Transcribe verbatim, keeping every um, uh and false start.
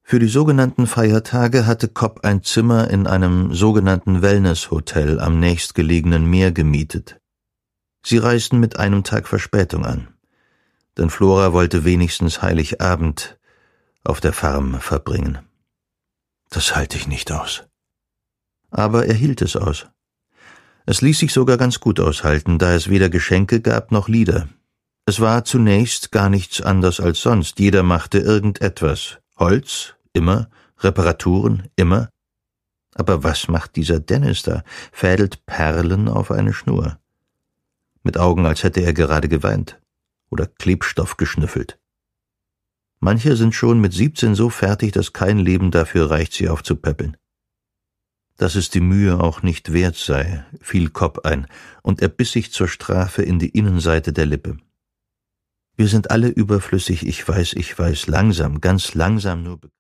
Für die sogenannten Feiertage hatte Kopp ein Zimmer in einem sogenannten Wellness-Hotel am nächstgelegenen Meer gemietet. Sie reisten mit einem Tag Verspätung an, denn Flora wollte wenigstens Heiligabend auf der Farm verbringen. »Das halte ich nicht aus.« Aber er hielt es aus. Es ließ sich sogar ganz gut aushalten, da es weder Geschenke gab noch Lieder. Es war zunächst gar nichts anders als sonst. Jeder machte irgendetwas. Holz, immer, Reparaturen, immer. Aber was macht dieser Dennis da? Fädelt Perlen auf eine Schnur. Mit Augen, als hätte er gerade geweint oder Klebstoff geschnüffelt. Manche sind schon mit siebzehn so fertig, dass kein Leben dafür reicht, sie aufzupäppeln. Dass es die Mühe auch nicht wert sei, fiel Kopp ein, und er biss sich zur Strafe in die Innenseite der Lippe. Wir sind alle überflüssig, ich weiß, ich weiß, langsam, ganz langsam nur